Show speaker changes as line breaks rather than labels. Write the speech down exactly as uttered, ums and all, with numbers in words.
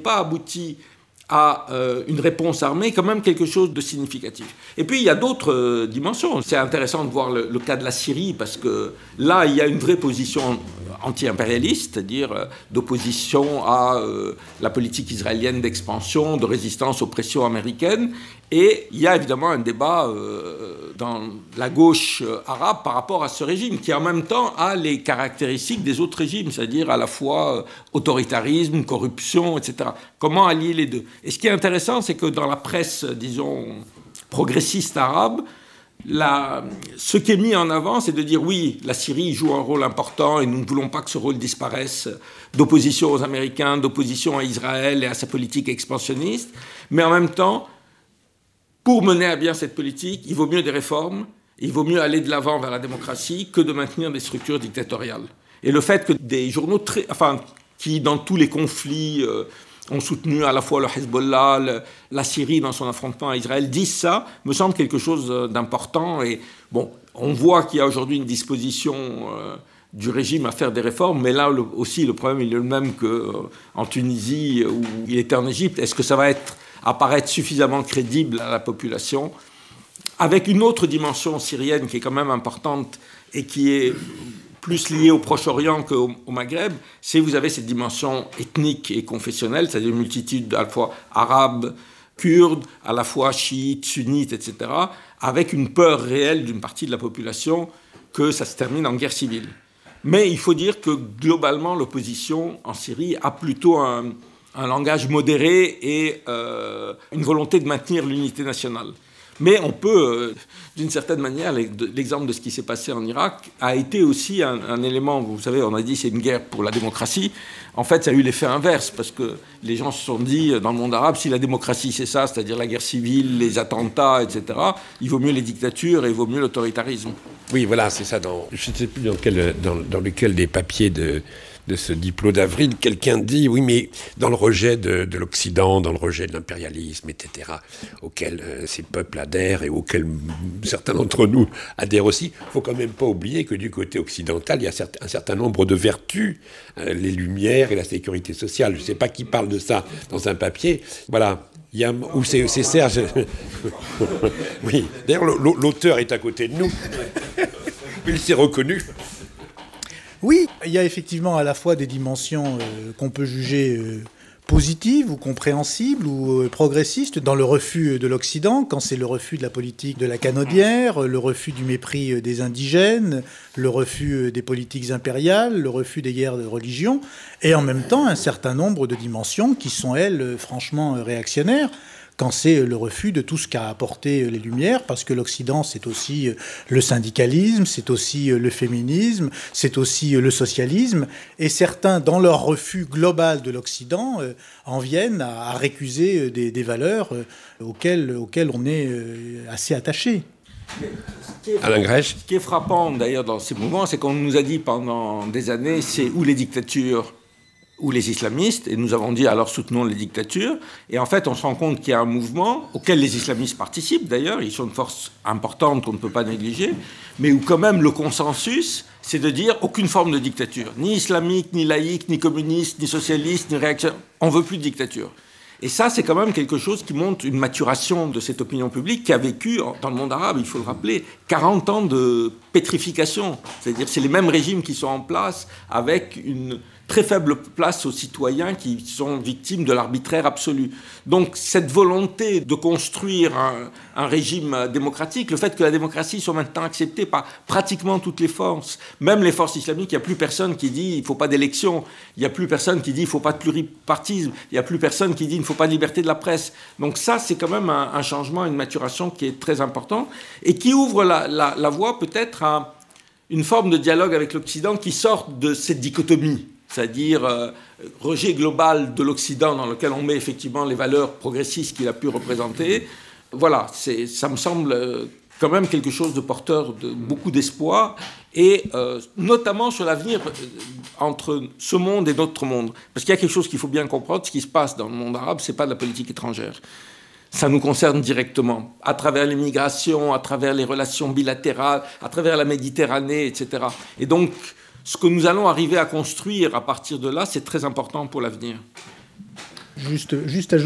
pas abouti à euh, une réponse armée, quand même quelque chose de significatif. Et puis il y a d'autres euh, dimensions. C'est intéressant de voir le, le cas de la Syrie, parce que là, il y a une vraie position anti-impérialiste, c'est-à-dire euh, d'opposition à euh, la politique israélienne d'expansion, de résistance aux pressions américaines. Et il y a évidemment un débat euh, dans la gauche euh, arabe par rapport à ce régime, qui en même temps a les caractéristiques des autres régimes, c'est-à-dire à la fois euh, autoritarisme, corruption, et cetera. Comment allier les deux ? Et ce qui est intéressant, c'est que dans la presse, disons, progressiste arabe, la, ce qui est mis en avant, c'est de dire oui, la Syrie joue un rôle important et nous ne voulons pas que ce rôle disparaisse d'opposition aux Américains, d'opposition à Israël et à sa politique expansionniste, mais en même temps, pour mener à bien cette politique, il vaut mieux des réformes, il vaut mieux aller de l'avant vers la démocratie que de maintenir des structures dictatoriales. Et le fait que des journaux très, enfin, qui, dans tous les conflits, euh, ont soutenu à la fois le Hezbollah, le, la Syrie dans son affrontement à Israël, disent ça, me semble quelque chose d'important. Et bon, on voit qu'il y a aujourd'hui une disposition euh, du régime à faire des réformes, mais là le, aussi le problème il est le même qu'en euh, Tunisie où il était en Égypte. Est-ce que ça va être apparaître suffisamment crédible à la population, avec une autre dimension syrienne qui est quand même importante et qui est plus liée au Proche-Orient qu'au au Maghreb, c'est que vous avez cette dimension ethnique et confessionnelle, c'est-à-dire une multitude à la fois arabes, kurdes, à la fois chiites, sunnites, et cetera, avec une peur réelle d'une partie de la population que ça se termine en guerre civile. Mais il faut dire que globalement, l'opposition en Syrie a plutôt un... un langage modéré et euh, une volonté de maintenir l'unité nationale. Mais on peut, euh, d'une certaine manière, l'exemple de ce qui s'est passé en Irak a été aussi un, un élément, vous savez, on a dit c'est une guerre pour la démocratie. En fait, ça a eu l'effet inverse, parce que les gens se sont dit, dans le monde arabe, si la démocratie c'est ça, c'est-à-dire la guerre civile, les attentats, et cetera, il vaut mieux les dictatures et il vaut mieux l'autoritarisme.
Oui, voilà, c'est ça. Dans, je ne sais plus dans, quel, dans, dans lequel des papiers de... de ce diplôme d'avril, quelqu'un dit, oui, mais dans le rejet de, de l'Occident, dans le rejet de l'impérialisme, et cetera, auquel euh, ces peuples adhèrent et auquel certains d'entre nous adhèrent aussi, il ne faut quand même pas oublier que du côté occidental, il y a cert- un certain nombre de vertus, euh, les lumières et la sécurité sociale. Je ne sais pas qui parle de ça dans un papier. Voilà. Il y a, ou c'est, c'est Serge. Oui. D'ailleurs, l'auteur est à côté de nous. Il s'est reconnu.
Oui, il y a effectivement à la fois des dimensions euh, qu'on peut juger euh, positives ou compréhensibles ou euh, progressistes dans le refus de l'Occident, quand c'est le refus de la politique de la canaudière, le refus du mépris des indigènes, le refus des politiques impériales, le refus des guerres de religion, et en même temps un certain nombre de dimensions qui sont, elles, franchement réactionnaires, quand c'est le refus de tout ce qu'a apporté les Lumières, parce que l'Occident, c'est aussi le syndicalisme, c'est aussi le féminisme, c'est aussi le socialisme, et certains, dans leur refus global de l'Occident, euh, en viennent à, à récuser des, des valeurs euh, auxquelles, auxquelles on est euh, assez attaché.
Alain Grèche.
Ce qui est frappant, d'ailleurs, dans ces mouvements, c'est qu'on nous a dit pendant des années, c'est ou les dictatures ou les islamistes, et nous avons dit alors soutenons les dictatures, et en fait on se rend compte qu'il y a un mouvement auquel les islamistes participent d'ailleurs, ils sont une force importante qu'on ne peut pas négliger, mais où quand même le consensus c'est de dire aucune forme de dictature, ni islamique, ni laïque, ni communiste, ni socialiste, ni réactionnaire, on ne veut plus de dictature. Et ça, c'est quand même quelque chose qui montre une maturation de cette opinion publique qui a vécu, dans le monde arabe, il faut le rappeler, quarante ans de pétrification. C'est-à-dire c'est les mêmes régimes qui sont en place avec une très faible place aux citoyens qui sont victimes de l'arbitraire absolu. Donc cette volonté de construire un, un régime démocratique, le fait que la démocratie soit maintenant acceptée par pratiquement toutes les forces, même les forces islamiques, il n'y a plus personne qui dit il ne faut pas d'élection, il n'y a plus personne qui dit il ne faut pas de pluripartisme, il n'y a plus personne qui dit il ne faut pas de liberté de la presse. Donc ça, c'est quand même un, un changement, une maturation qui est très important et qui ouvre la, la, la voie peut-être à une forme de dialogue avec l'Occident qui sort de cette dichotomie. C'est-à-dire euh, rejet global de l'Occident dans lequel on met effectivement les valeurs progressistes qu'il a pu représenter. Voilà, c'est, ça me semble quand même quelque chose de porteur de beaucoup d'espoir, et euh, notamment sur l'avenir entre ce monde et notre monde. Parce qu'il y a quelque chose qu'il faut bien comprendre, ce qui se passe dans le monde arabe, ce n'est pas de la politique étrangère. Ça nous concerne directement, à travers l'immigration, à travers les relations bilatérales, à travers la Méditerranée, et cetera. Et donc, ce que nous allons arriver à construire à partir de là, c'est très important pour l'avenir.
Juste, juste ajouter